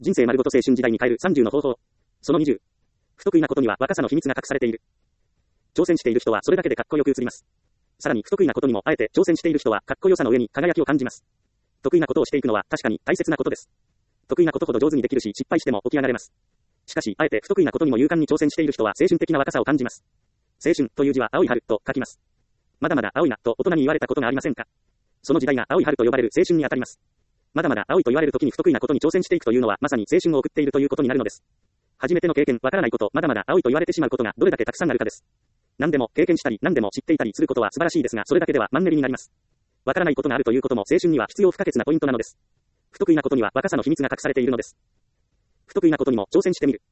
人生丸ごと青春時代に変える30の方法。その20。不得意なことには若さの秘密が隠されている。挑戦している人はそれだけでかっこよく映ります。さらに不得意なことにもあえて挑戦している人はかっこよさの上に輝きを感じます。得意なことをしていくのは確かに大切なことです。得意なことほど上手にできるし失敗しても起き上がれます。しかし、あえて不得意なことにも勇敢に挑戦している人は青春的な若さを感じます。青春という字は青い春と書きます。まだまだ青いなと大人に言われたことがありませんか？その時代が青い春と呼ばれる青春にあたります。まだまだ青いと言われる時に不得意なことに挑戦していくというのはまさに青春を送っているということになるのです。初めての経験、わからないこと、まだまだ青いと言われてしまうことがどれだけたくさんあるかです。何でも経験したり何でも知っていたりすることは素晴らしいですが、それだけではマンネリになります。わからないことがあるということも青春には必要不可欠なポイントなのです。不得意なことには若さの秘密が隠されているのです。不得意なことにも挑戦してみる。